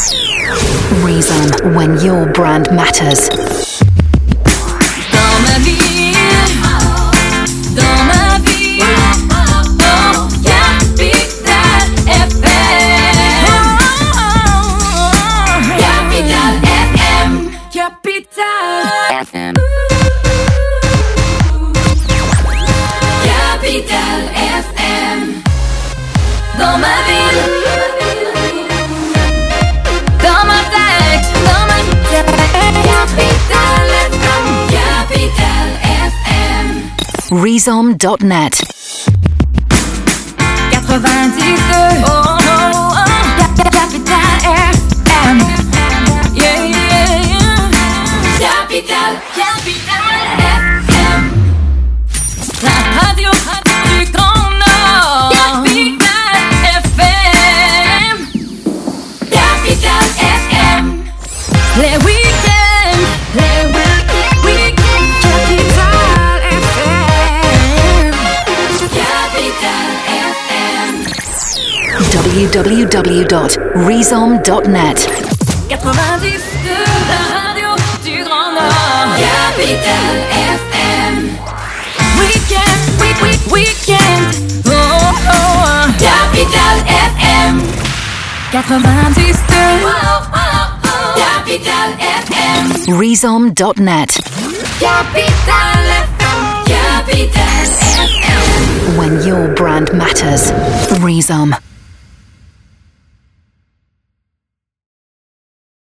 Reason, when your brand matters. Dans ma vie, dans ma vie, oh, Capital FM. Capital FM. Capital FM. Capital FM. Dans ma ville, dans ma tête, dans ma tête. Capital FM. Capital FM. Reason.net 92. Oh, oh, oh. Capital FM. Yeah, yeah, yeah. Capital FM. La radio du Grand Nord. Capital FM. Capital FM. Les week-ends. Capital FM. Capital FM. www.reason.net 92, la radio du Grand Nord. Capital FM. Weekend. Oh, oh, oh. Capital FM. 92. Oh, oh, oh. Capital FM. Reason.net Capital FM. Capital FM. When your brand matters. Reason.